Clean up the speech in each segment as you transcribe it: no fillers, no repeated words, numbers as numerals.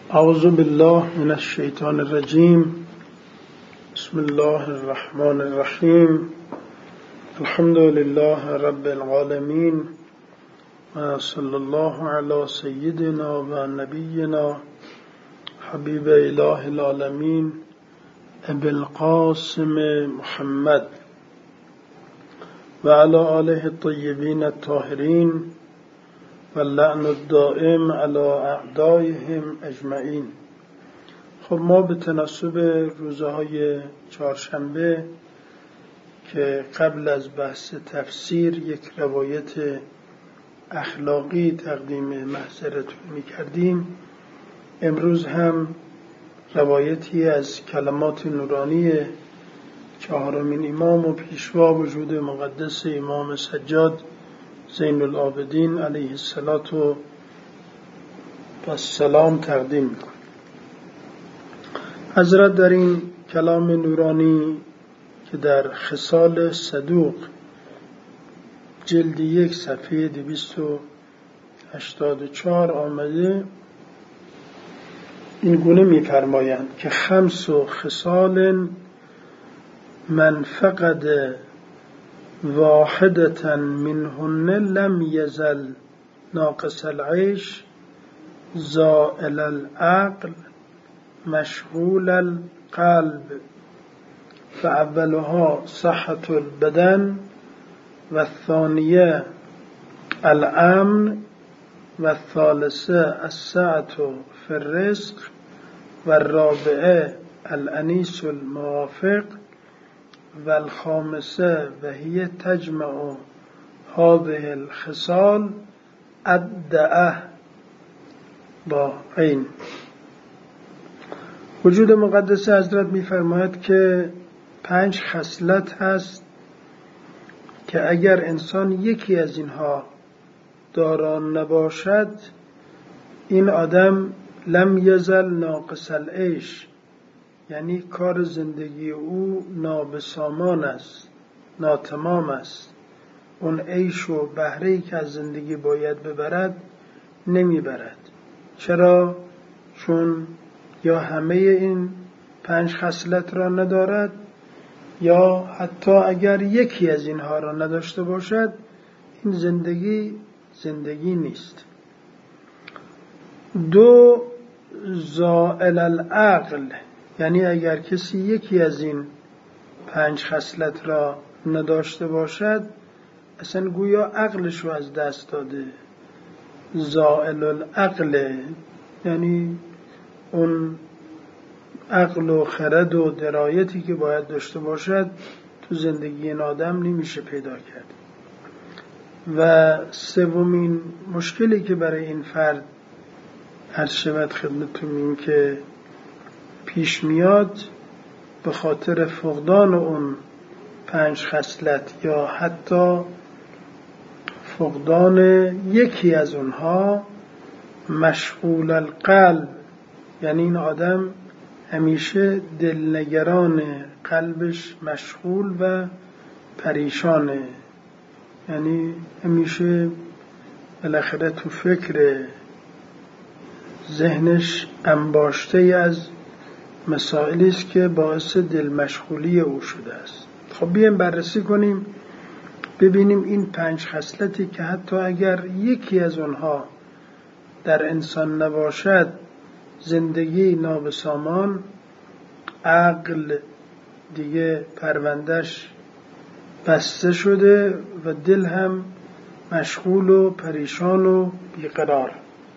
اعوذ بالله من الشیطان الرجیم. بسم الله الرحمن الرحیم. الحمد لله رب العالمین و صلی الله علی سیدنا و نبینا حبیب اله العالمین ابی القاسم محمد و علی آله الطیبین الطاهرین و اللعن الدائم علی اعدائهم اجمعین. خب ما به تناسب روزهای چهارشنبه که قبل از بحث تفسیر یک روایت اخلاقی تقدیم محضرتون می کردیم، امروز هم روایتی از کلمات نورانی چهارمین امام و پیشوا وجود مقدس امام سجاد زین العابدین علیه السلام تقدیم می‌کنم. حضرت در این کلام نورانی که در خصال صدوق جلد 1 صفحه 284 آمده، این گونه می‌فرمایند که 5 خصال من فقد واحدة منهن لم يزل ناقص العيش زائل العقل مشغول القلب، فأولها صحة البدن والثانية الأمن والثالثة السعة في الرزق والرابعة الأنيس الموافق والخامسة وهي تجمع هذه الخصال الدعه با عین. وجود مقدس حضرت می‌فرماید که 5 خصلت هست که اگر انسان یکی از اینها دارا نباشد، این آدم لم یزل ناقص العیش، یعنی کار زندگی او نابسامان است، ناتمام است. اون عیش و بهره‌ای که از زندگی باید ببرد نمیبرد. چرا؟ چون یا همه این 5 خصلت را ندارد، یا حتی اگر یکی از اینها را نداشته باشد، این زندگی نیست. 2 زائل العقل، یعنی اگر کسی یکی از این 5 خصلت را نداشته باشد، اصلا گویا عقلش رو از دست داده. زائل العقل یعنی اون عقل و خرد و درایتی که باید داشته باشد تو زندگی این آدم نمیشه پیدا کرد. و 3مین مشکلی که برای این فرد عرض شود خدمتتون این که پیش میاد، به خاطر فقدان اون 5 خصلت یا حتی فقدان یکی از اونها، مشغول القلب، یعنی این آدم همیشه دلنگران، قلبش مشغول و پریشانه، یعنی همیشه بالاخره تو فکر، ذهنش انباشته از مسائلی است که باعث دل مشغولی او شده است. خب بیایم بررسی کنیم ببینیم این 5 خصلتی که حتی اگر یکی از اونها در انسان نباشد، زندگی نابسامان، عقل دیگه پروندهش بسته شده و دل هم مشغول و پریشان و بیقرار.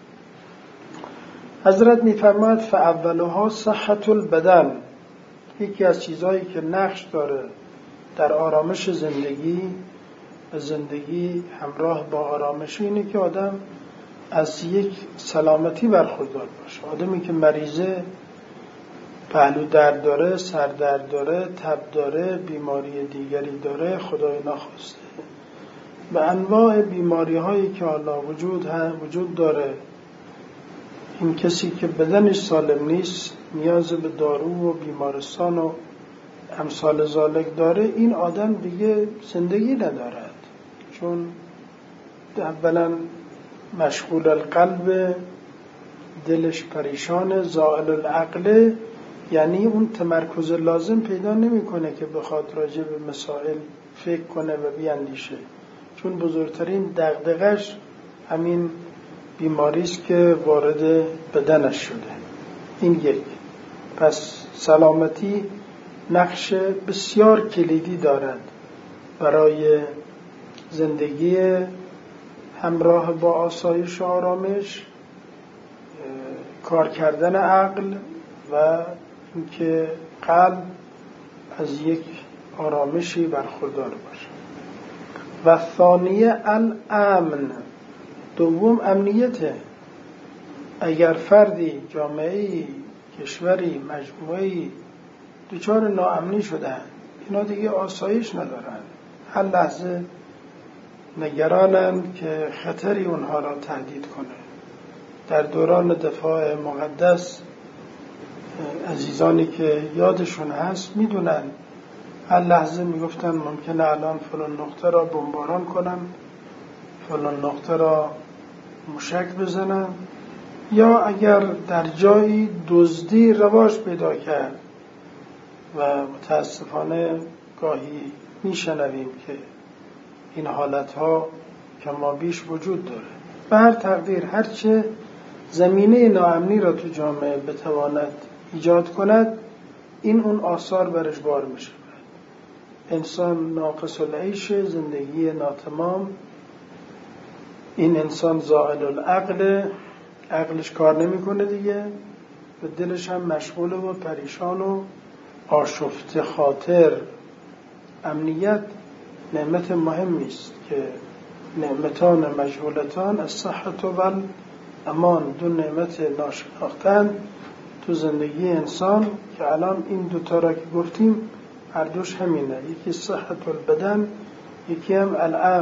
حضرت می‌فرماید فاولها صحة البدن، یکی از چیزهایی که نقش داره در آرامش زندگی و زندگی همراه با آرامش اینه که آدم از یک سلامتی برخوردار باشه. آدمی که مریضه، پهلو درد داره، سر درد داره، تب داره، بیماری دیگری داره، خدای نخواسته و انواع بیماری هایی که حالا وجود داره، این کسی که بدنش سالم نیست، نیاز به دارو و بیمارستان و امثال ذالک داره، این آدم دیگه زندگی ندارد، چون اولا مشغول القلب، دلش پریشان، زائل العقل، یعنی اون تمرکز لازم پیدا نمیکنه که بخواد راجع به مسائل فکر کنه و بیاندیشه، چون بزرگترین دغدغش همین بیماری است که وارد بدنش شده. این یک. پس سلامتی نقش بسیار کلیدی دارد برای زندگی همراه با آسایش و آرامش، کار کردن عقل و اینکه قلب از یک آرامشی برخوردار باشه. و ثانیه الامن، دوم امنیته. اگر فردی، جامعه‌ای، کشوری، مجموعه‌ای دچار ناامنی شدن، اینا دیگه آسایش ندارن، هر لحظه نگرانن که خطری اونها را تهدید کنه. در دوران دفاع مقدس عزیزانی که یادشون هست میدونن هر لحظه میگفتن ممکنه الان فلان نقطه را بمباران کنن، فلان نقطه را موشک بزنن، یا اگر در جایی دزدی رواج پیدا کرد و متاسفانه گاهی میشنویم که این حالتها کما بیش وجود داره. به هر تقدیر هرچه زمینه ناامنی را تو جامعه بتواند ایجاد کند، این اون آثار برش بار میشه. انسان ناقص العیش، زندگی ناتمام، این انسان زائل العقل، عقلش کار نمیکنه دیگه و دلش هم مشغول و پریشان و آشفته خاطر. امنیت نعمت مهمی است که نعمتان مجهولتان الصحة و الامان، دو نعمت ناشناختن تو زندگی انسان که الان این دوتا را که گفتیم هر دوش همینه، یکی صحت البدن، یکی هم الامن.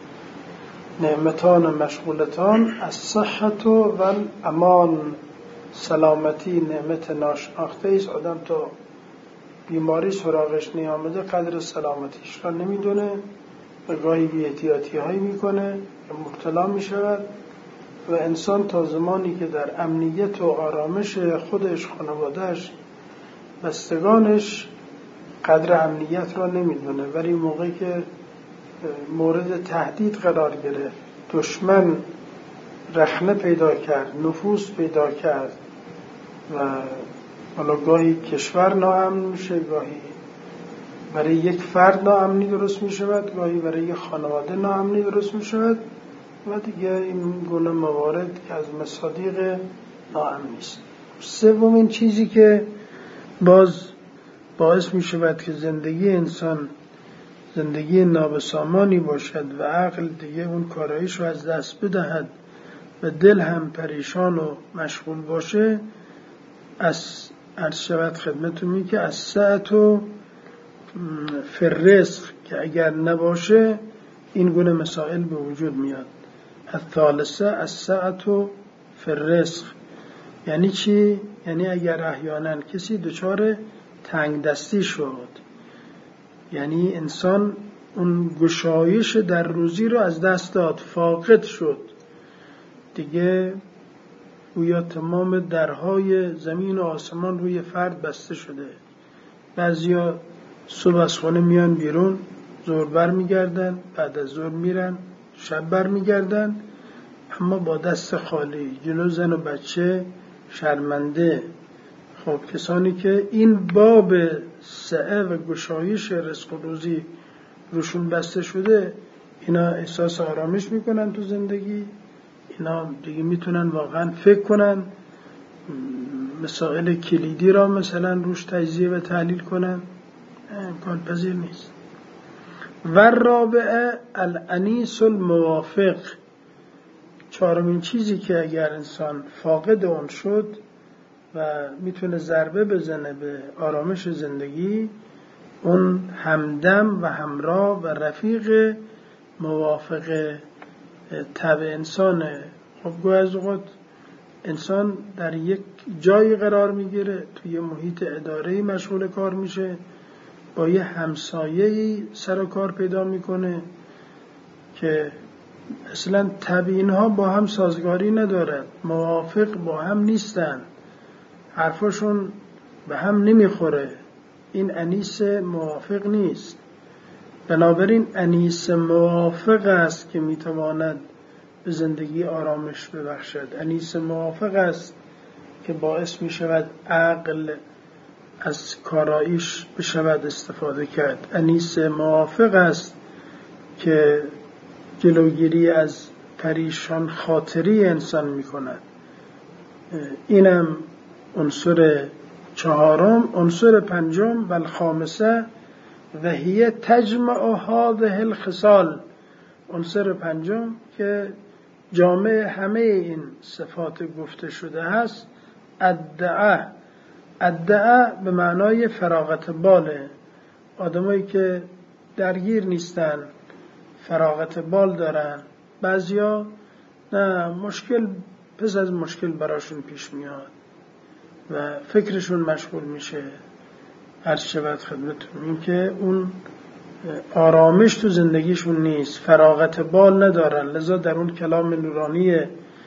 نعمتان مشغولتان الصحة و الامان، سلامتی نعمت ناشناخته است. آدم تا بیماری سراغش نیامده قدر سلامتیش را نمیدونه و گاهی بی احتیاطی هایی میکنه که مبتلا میشود. و انسان تا زمانی که در امنیت و آرامش خودش، خانوادهش، بستگانش قدر امنیت را نمیدونه، ولی موقعی که مورد تهدید قرار گرفت، دشمن رخنه پیدا کرد، نفوذ پیدا کرد و حالا گاهی کشور ناامن میشه، گاهی برای یک فرد ناامنی درست میشود، گاهی برای یک خانواده ناامنی درست میشود و دیگه این گونه موارد که از مصادیق ناامنی است. سومین چیزی که باعث میشود که زندگی انسان زندگی نابسامانی باشد و عقل دیگه اون کارایش رو از دست بدهد و دل هم پریشان و مشغول باشه، از عرض شود خدمتون که از سعت و فرزق که اگر نباشه این گونه مسائل به وجود میاد. الثالثه از سعت و فرزق یعنی چی؟ یعنی اگر احیانا کسی دچار تنگ دستی شد، یعنی انسان اون گشایش در روزی رو از دست داد، فاقد شد، دیگه گویا تمام درهای زمین و آسمان روی فرد بسته شده. بعضیا صبح از خانه میان بیرون، ظهر بر میگردن، بعد از ظهر میرن، شب بر میگردن، اما با دست خالی، جلو زن و بچه شرمنده. خب کسانی که این باب سعه و گشایش رزق و روزی روشون بسته شده، اینا احساس آرامش میکنن تو زندگی، اینا دیگه میتونن واقعا فکر کنن، مسائل کلیدی را مثلا روش تجزیه و تحلیل کنن، امکان پذیر نیست. و رابعه الانیس الموافق، چهارمین چیزی که اگر انسان فاقد اون شد و میتونه ضربه بزنه به آرامش زندگی، اون همدم و همراه و رفیق موافق طبع انسانه. خب گویا از اوقات انسان در یک جایی قرار میگیره، توی محیط اداره‌ای مشغول کار میشه، با یه همسایه‌ای سر و کار پیدا میکنه که اصلا تبیین ها با هم سازگاری ندارد، موافق با هم نیستن، حرفشون به هم نمیخوره. این انیس موافق نیست. بنابراین انیس موافق است که میتواند به زندگی آرامش ببخشد. انیس موافق است که باعث می شود عقل از کاراییش بشود استفاده کرد. انیس موافق است که جلوگیری از پریشان خاطری انسان می کند. اینم عنصر چهارم. عنصر پنجم و الخامسه و هی تجمع هذه الخصال. عنصر پنجم که جامع همه این صفات گفته شده است، ادعا. ادعا به معنای فراغت باله. آدمایی که درگیر نیستن، فراغت بال دارن. بعضیا نه، مشکل پس از مشکل براشون پیش میاد و فکرشون مشغول میشه. عرض شود خدمتتون این که اون آرامش تو زندگیشون نیست، فراغت بال ندارن. لذا در اون کلام نورانی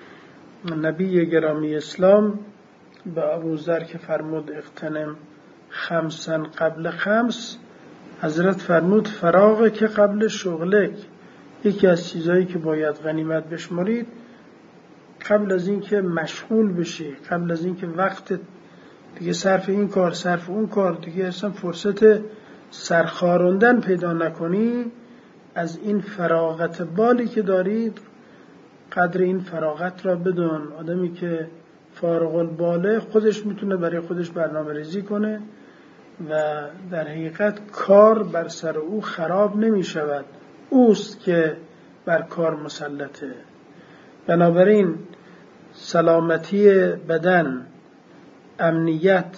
نبی گرامی اسلام به ابوذر که فرمود اغتنم خمسا قبل خمس، حضرت فرمود فراغ که قبل شغلک. یکی از چیزایی که باید غنیمت بشمارید قبل از این که مشغول بشی، قبل از این که وقت دیگه صرف این کار صرف اون کار، دیگه اصلا فرصت سرخاروندن پیدا نکنی، از این فراغت بالی که دارید قدر این فراغت را بدون. آدمی که فارغ الباله خودش میتونه برای خودش برنامه ریزی کنه و در حقیقت کار بر سر او خراب نمی شود، اوست که بر کار مسلطه. بنابراین سلامتی بدن، امنیت،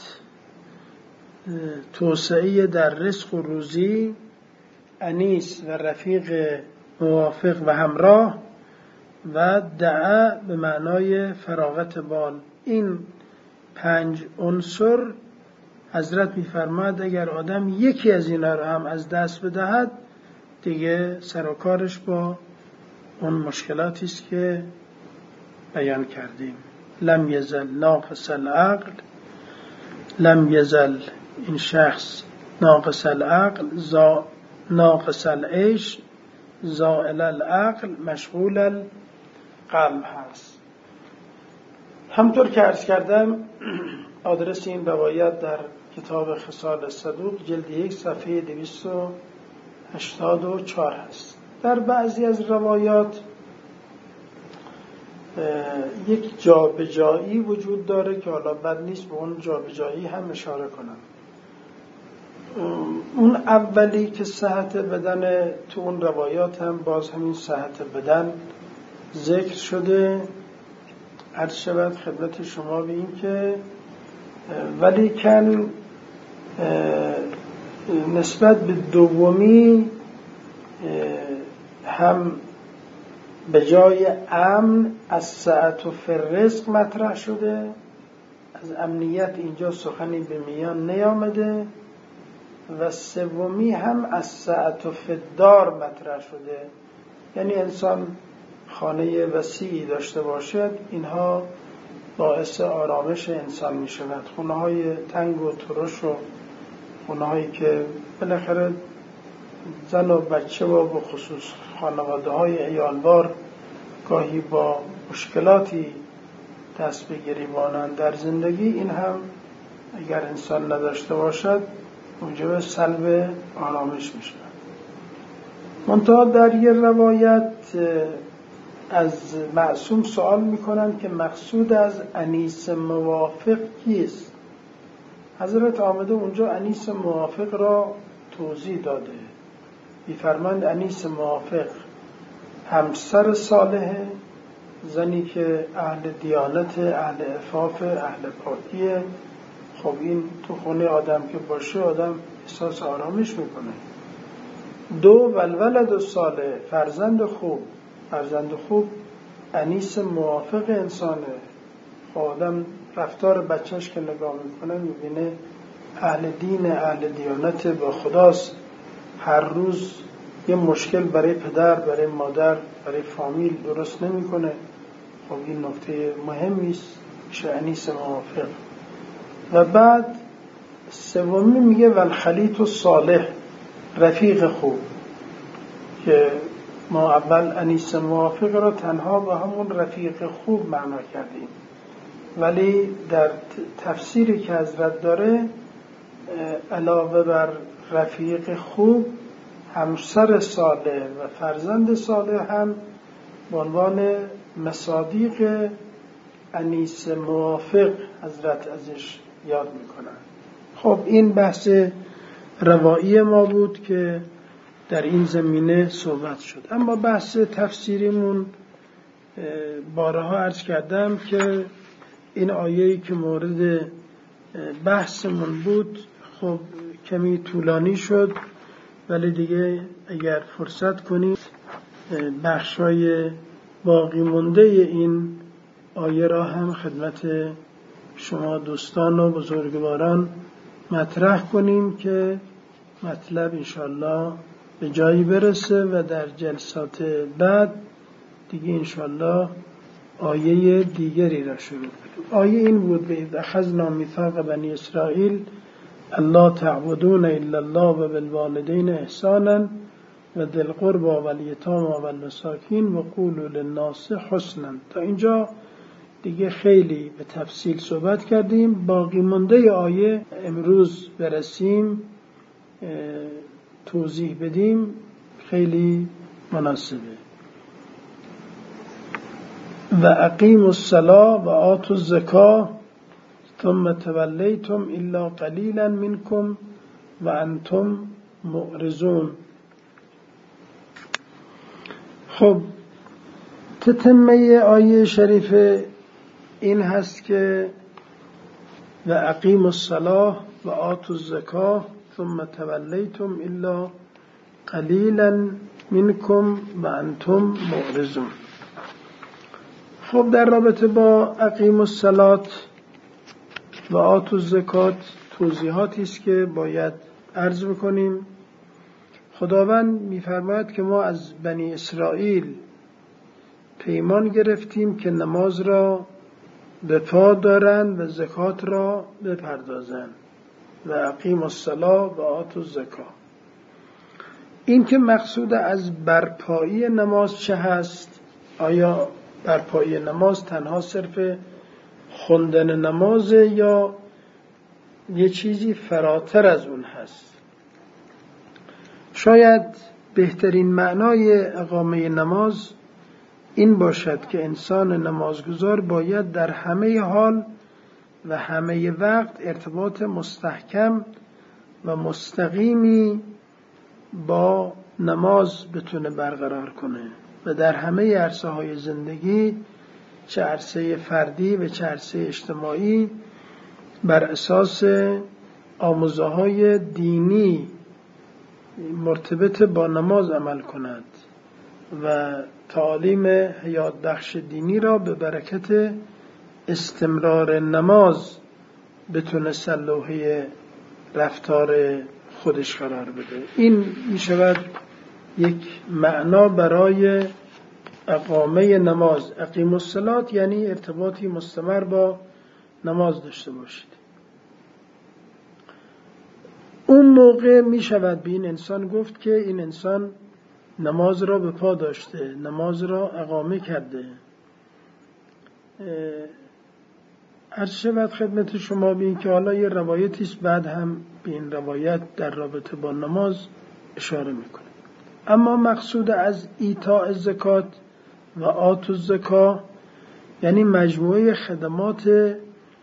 توسعه در رزق و روزی، انیس و رفیق موافق و همراه و دعا به معنای فراغت بال. این 5 عنصر حضرت می‌فرماد اگر آدم یکی از اینا رو هم از دست بدهد دیگه سر و کارش با اون مشکلاتی است که بیان کردیم. لم یزل ناقص العقل، لم یزل این شخص ناقص العقل، ناقص العیش، زائل العقل، مشغول القلب هست. همطور که عرض کردم آدرس این روایت در کتاب خصال صدوق جلد 1 صفحه 284 هست. در بعضی از روایات یک جابجایی وجود داره که حالا بد نیست به اون جابجایی هم اشاره کنم. اون اولی که صحت بدن، تو اون روایات هم باز همین صحت بدن ذکر شده. عرض شود خدمت شما به این که ولیکن نسبت به دومی هم به جای امن از سعت و فرزق مطرح شده، از امنیت اینجا سخنی به میان نیامده، و سومی هم از سعت و فدار مطرح شده، یعنی انسان خانه وسیعی داشته باشد، اینها باعث آرامش انسان می شود. خونه های تنگ و ترش و خونه هایی که بالاخره زن و بچه و به خصوص خانواده های عیالوار گاهی با مشکلاتی دست به گریبانند در زندگی، این هم اگر انسان نداشته باشد موجب سلب آرامش می شود. منتها در یه روایت از معصوم سوال میکنن که مقصود از انیس موافق کیست؟ حضرت آمده اونجا انیس موافق را توضیح داده. میفرماند انیس موافق همسر صالحه، زنی که اهل دیانت، اهل عفاف، اهل پاکیه. خب این تو خونه آدم که باشه آدم احساس آرامش میکنه. 2 والولد صالح، فرزند خوب. فرزند خوب انیس موافق انسانه. خب آدم رفتار بچهش که نگاه میکنه میبینه اهل دین، اهل دیانت، با خداست، هر روز یه مشکل برای پدر، برای مادر، برای فامیل درست نمیکنه. خب این نکته مهمی است، میشه انیس موافق. و بعد سومی میگه والخلیط الصالح، رفیق خوب، که ما اول انیس موافق را تنها با همون رفیق خوب معنا کردیم، ولی در تفسیری که حضرت داره علاوه بر رفیق خوب، همسر صالح و فرزند صالح هم به عنوان مصادیق انیس موافق حضرت ازش یاد میکنن. خب این بحث روایی ما بود که در این زمینه صحبت شد. اما بحث تفسیریمون بارها عرض کردم که این آیه‌ای که مورد بحثمون بود خب کمی طولانی شد، ولی دیگه اگر فرصت کنید بخشای باقی مونده این آیه را هم خدمت شما دوستان و بزرگواران مطرح کنیم که مطلب انشالله به جایی برسه و در جلسات بعد دیگه انشالله آیه دیگری را شروع کنیم. آیه این بود: و اذ اخذنا میثاق بنی اسرائیل الا تعبدون الا الله و بالوالدین احسانا و ذی القربى والیتامی والمساکین و قولوا للناس حسنا. تا اینجا دیگه خیلی به تفصیل صحبت کردیم. باقی مونده آیه امروز برسیم توضیح بدیم، خیلی مناسبه. و اقیموا الصلاة و آتوا الزکاة ثم تولیتم الا قلیلا منکم و انتم معرضون. خب تتمه آیه شریف این هست که و اقیموا الصلاة و آتوا الزکاة ثم تولیتم الا قلیلا منکم و انتم معرضون. خب در رابطه با اقیموا الصلاة و آتوا الزکاة توضیحاتی است که باید عرض بکنیم. خداوند می‌فرماید که ما از بنی اسرائیل پیمان گرفتیم که نماز را به پا دارند و زکات را بپردازند. و اقیموا الصلاة و آتوا الزکاة. این که مقصود از برپایی نماز چه هست؟ آیا برپایی نماز تنها صرف خوندن نماز یا یه چیزی فراتر از اون هست؟ شاید بهترین معنای اقامه نماز این باشد که انسان نمازگزار باید در همه حال و همه وقت ارتباط مستحکم و مستقیمی با نماز بتونه برقرار کنه و در همه عرصه‌های زندگی، چه عرصه فردی و چه عرصه اجتماعی، بر اساس آموزه‌های دینی مرتبط با نماز عمل کند و تعالیم حیات بخش دینی را به برکت استمرار نماز بتونه سلوحه رفتار خودش قرار بده. این می شود یک معنا برای اقامه نماز. اقیموا الصلاة یعنی ارتباطی مستمر با نماز داشته باشید. اون موقع می شود به این انسان گفت که این انسان نماز را به پا داشته، نماز را اقامه کرده. عرض شود خدمت شما بین که حالا یه روایتی است، بعد هم به این روایت در رابطه با نماز اشاره میکنه. اما مقصود از ایتاء الزکات و آتوا الزکاة یعنی مجموعه خدمات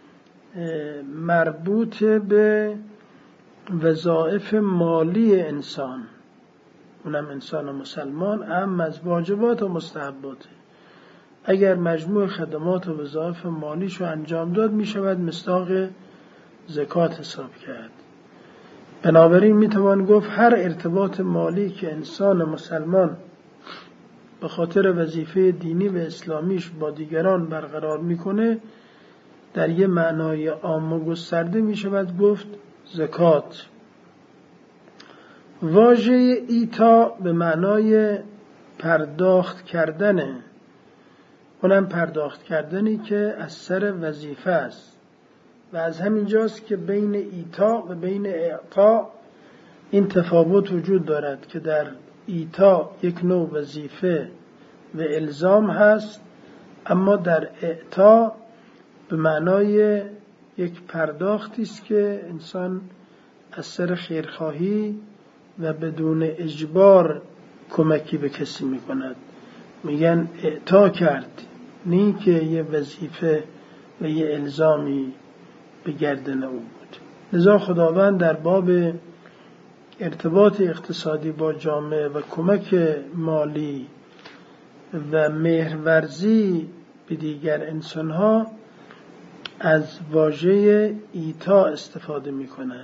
مربوط به وظایف مالی انسان، اونم انسان مسلمان، اهم از واجبات و مستحبات. اگر مجموع خدمات و وظایف مالیشو انجام داد می شود مصداق زکات حساب کرد. بنابراین می توان گفت هر ارتباط مالی که انسان مسلمان به خاطر وظیفه دینی و اسلامیش با دیگران برقرار میکنه در یه معنای عام و گسترده می شود گفت زکات. واژه ایتا به معنای پرداخت کردنه، اونم پرداخت کردنی که از سر وظیفه است و از همین جاست که بین ایتا و بین اعطا این تفاوت وجود دارد که در ایتا یک نوع وظیفه و الزام هست، اما در اعطا به معنای یک پرداختی است که انسان از سر خیرخواهی و بدون اجبار کمکی به کسی میکند. میگن اعطا کرد، نه که یه وظیفه و یه الزامی به گردن او بود. لذا خداوند در باب ارتباط اقتصادی با جامعه و کمک مالی و مهرورزی به دیگر انسانها از واژه ایتا استفاده می کند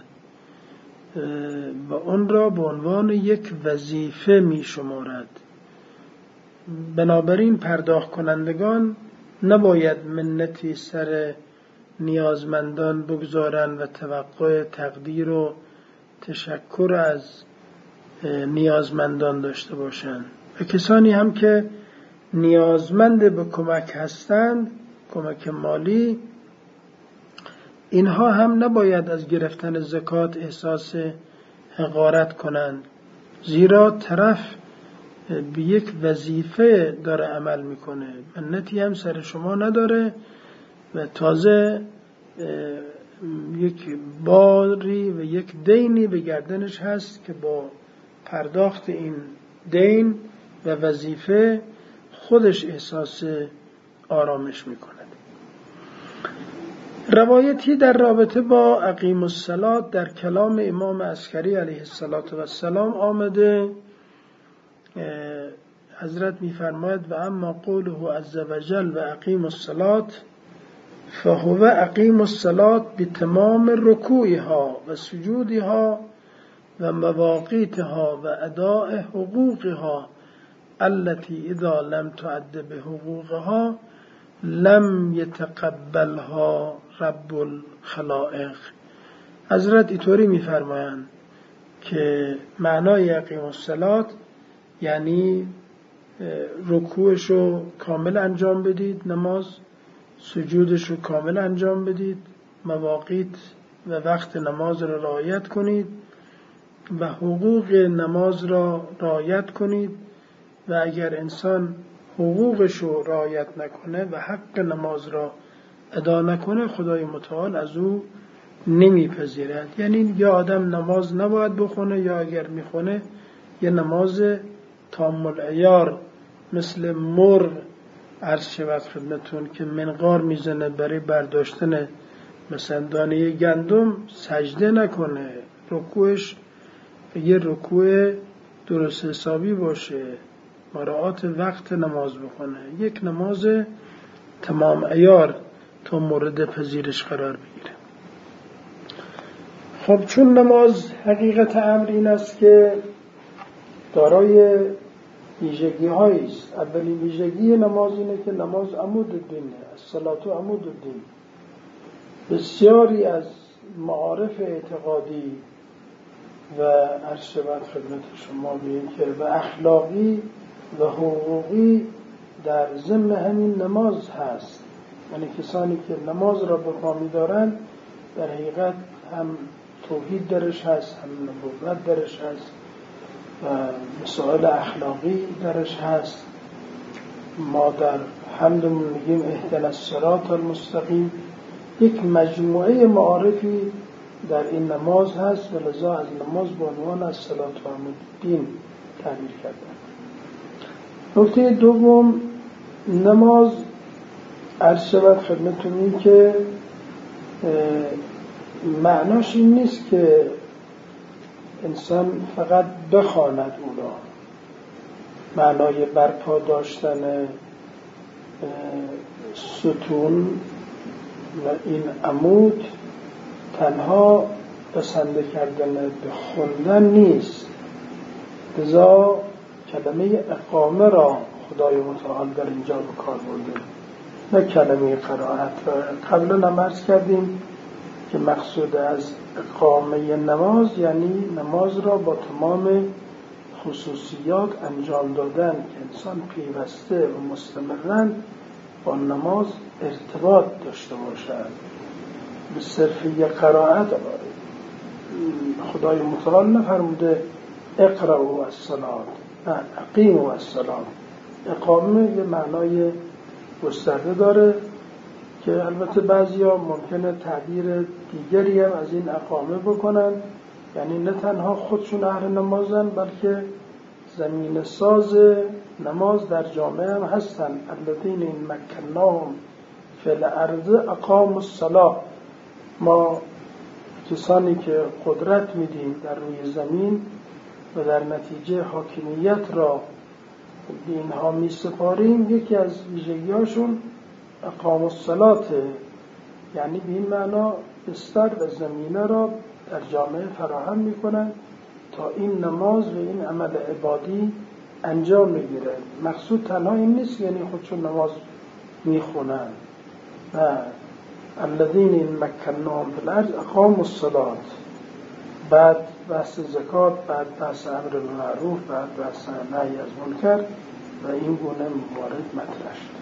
و اون را به عنوان یک وظیفه می شمارد. بنابراین پرداخت کنندگان نباید منتی سر نیازمندان بگذارند و توقع تقدیر و تشکر از نیازمندان داشته باشند و کسانی هم که نیازمند به کمک هستند، کمک مالی، اینها هم نباید از گرفتن زکات احساس حقارت کنند، زیرا طرف به یک وظیفه داره عمل میکنه، منتی هم سر شما نداره و تازه یک باری و یک دینی به گردنش هست که با پرداخت این دین و وظیفه خودش احساس آرامش میکند. روایتی در رابطه با اقیم الصلاة در کلام امام عسکری علیه السلام آمده. حضرت می‌فرماید و اما قوله عز وجل و اقیم الصلاة فهو اقیم الصلاة بتمام رکوعها و سجودها و مواقیتها و اداء حقوقها التي اذا لم تعد بحقوقها لم يتقبلها رب الخلائق. حضرت اینطوری می‌فرمایند که معنای اقیم الصلاة یعنی رکوعشو کامل انجام بدید، نماز، سجودشو کامل انجام بدید، مواقیت و وقت نماز را رعایت کنید و حقوق نماز را رعایت کنید و اگر انسان حقوقشو رعایت نکنه و حق نماز را ادا نکنه خدای متعال از او نمیپذیرد. یعنی یا آدم نماز نباید بخونه یا اگر میخونه یه نماز تام العیار مثل مرغ عرض شود خدمتون که منقار میزنه برای برداشتن مثلا دانه گندم سجده نکنه، رکوعش یه رکوع درست حسابی باشه، مراعات وقت نماز بخونه، یک نماز تمام عیار تا مورد پذیرش قرار بگیره. خب چون نماز حقیقت امر این است که دارای ویژگی هایی است. اولین ویژگی نماز اینه که نماز عمود الدینه، الصلاة عمود الدین. بسیاری از معارف اعتقادی و عرض شود خدمت شما بگیم که و اخلاقی و حقوقی در ضمن همین نماز هست. یعنی کسانی که نماز را به پا می‌دارند در حقیقت هم توحید درش هست، هم نبوت درش هست و مسائل اخلاقی درش هست. ما در حمدمون میگیم اهدنا الصراط المستقیم. یک مجموعه معارفی در این نماز هست و لذا از نماز به عنوان الصلاة عمود الدین تعبیر کردن. نکته دوم، نماز عرض شود خدمتتون این که معناش این نیست که انسان فقط بخواند او را. معنای برپا داشتن ستون و این عمود تنها بسنده کردن به خوندن نیست. لذا کلمه اقامه را خدای متعال در اینجا به کار برده، نه کلمه قرائت. قبلا هم عرض کردیم که مقصود از اقامه نماز یعنی نماز را با تمام خصوصیات انجام دادن که انسان پیوسته و مستمراً با نماز ارتباط داشته باشد. به صرف یک قرائت خدای متعال نفرموده اقرأوا الصلاة، نه اقیموا الصلاة. اقامه یه معنای گسترده داره که البته بعضیا ممکنه تعبیر دیگری هم از این اقامه بکنن، یعنی نه تنها خودشون اهل نمازن بلکه زمین ساز نماز در جامعه هم هستن. الذین این مکناهم فی الارض اقاموا الصلاة. ما کسانی که قدرت میدیم در روی زمین و در نتیجه حاکمیت را به اینها می سپاریم، یکی از ویژگی‌هاشون اقاموا الصلاة، یعنی به این معنا بستر و زمینه را در جامعه فراهم میکنن تا این نماز و این عمل عبادی انجام میگیره. مقصود تنها این نیست یعنی خودشون نماز میخونن، نه. الذین این مکناهم فی الارض اقاموا الصلاة، بعد بحث زکات، بعد بحث امر بالمعروف، بعد بحث نهی از منکر و این گونه موارد مطرح شد.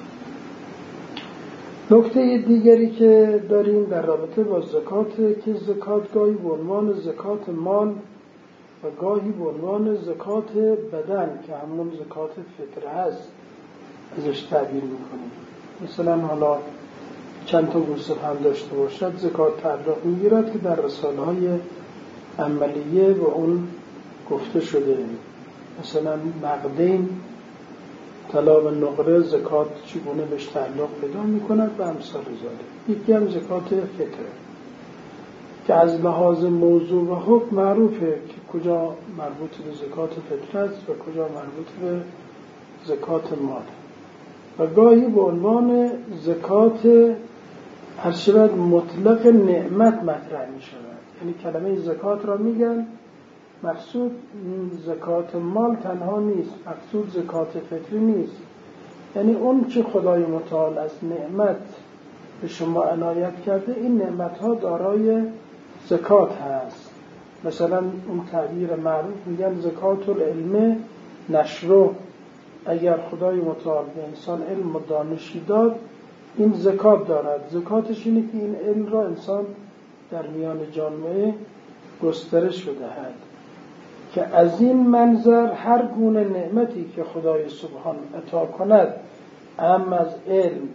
نکته دیگری که داریم در رابطه با زکات که زکات گاهی به عنوان زکات مال و گاهی به عنوان زکات بدن که همون زکات فطره هست ازش تعبیر میکنیم. مثلا حالا چند تا گوسفند داشته باشد زکات تعلق میگیرد که در رساله های عملیه به اون گفته شده. مثلا نقدین، طلا و نقره زکات چگونه بهش تعلق پیدا میکند و امثال ذالک. یکی هم زکات فطره که از لحاظ موضوع و حکم معروفه که کجا مربوط به زکات فطره است و کجا مربوط به زکات مال. و گاهی به عنوان زکات هرچقدر مطلق نعمت مطرح می شود. یعنی کلمه زکات را میگن، مقصود زکات مال تنها نیست، مقصود زکات فطری نیست، یعنی اون چه خدای متعال از نعمت به شما عنایت کرده این نعمت ها دارای زکات هست. مثلا اون تعبیر معروف میگن زکات العلم نشره. اگر خدای متعال به انسان علم و دانشی داد این زکات دارد. زکاتش اینه که این علم را انسان در میان جامعه گسترش بدهد که از این منظر هر گونه نعمتی که خدای سبحان عطا کند، هم از علم،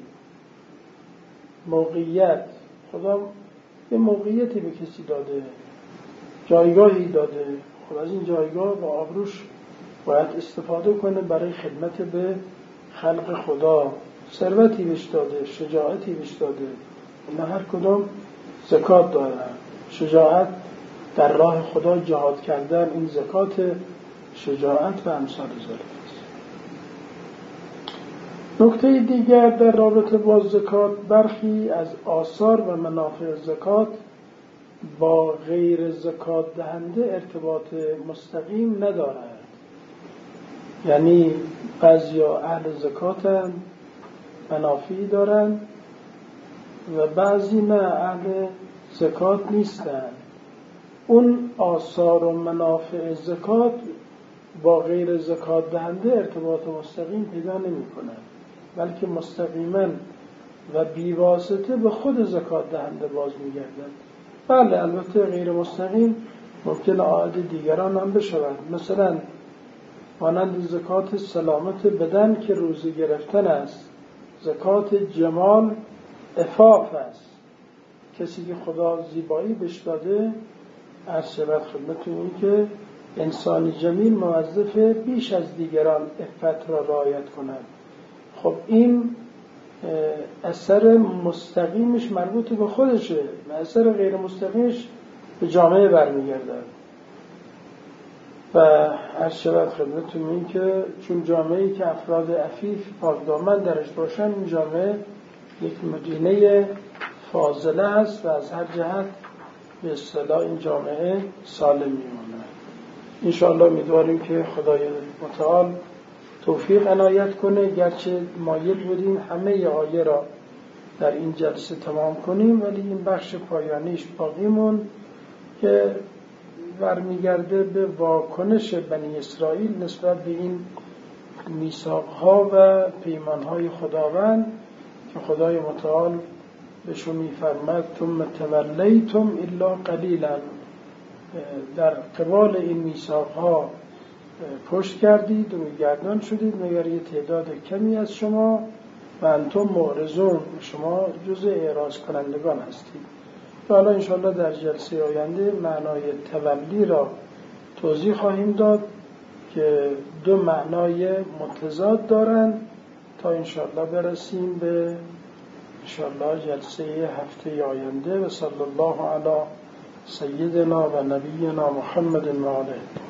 موقعیت، خدا یه موقعیتی به کسی داده، جایگاهی داده، خب از این جایگاه با آبروش باید استفاده کنه برای خدمت به خلق خدا. ثروتی بهش داده، شجاعتی بهش داده، اینا هر کدام زکات دارن. شجاعت در راه خدا جهاد کردن این زکات شجاعت و امثال ذالک است. نکته دیگر در رابطه با زکات، برخی از آثار و منافع زکات با غیر زکات دهنده ارتباط مستقیم ندارد. یعنی بعضیا اهل زکاتن، منافعی دارن، و بعضی نه، اهل زکات نیستن. اون آثار و منافع زکات با غیر زکات دهنده ارتباط مستقیم پیدا نمی کنن، بلکه مستقیما و بیواسطه به خود زکات دهنده باز می گردن. بله البته غیر مستقیم ممکن عائد دیگران هم بشود، مثلا مانند زکات سلامت بدن که روزه گرفتن است، زکات جمال عفاف است. کسی که خدا زیبایی بهش داده عرض شود خدمتتون این که انسان جمیل موظف بیش از دیگران عفت را رعایت کند. خب این اثر مستقیمش مربوط به خودشه و اثر غیر مستقیمش به جامعه برمیگردد. و عرض شود خدمتتون این که چون جامعه‌ای که افراد عفیف پاکدامن درش باشن، این جامعه یک مدینه فاضله است و از هر جهت به اصطلاح این جامعه سالم میمونه. انشاءالله امیدواریم که خدای متعال توفیق عنایت کنه. گرچه مایل بودیم همه آیه را در این جلسه تمام کنیم، ولی این بخش پایانیش باقی موند که برمیگرده به واکنش بنی اسرائیل نسبت به این میثاق‌ها و پیمان‌های خداوند که خدای متعال بهشون می‌فرماید ثم تولیتم الا قلیلا، در قبال این میثاق‌ها پشت کردید و گردان شدید مگر یه تعداد کمی از شما و انتم معرضون، شما جزء اعراض کنندگان هستید. و حالا انشاءالله در جلسه آینده معنای تولی را توضیح خواهیم داد که دو معنای متضاد دارند تا انشاءالله برسیم به انشاءالله جلسه هفته آینده. و صلی الله علی سیدنا و نبینا محمد و آله.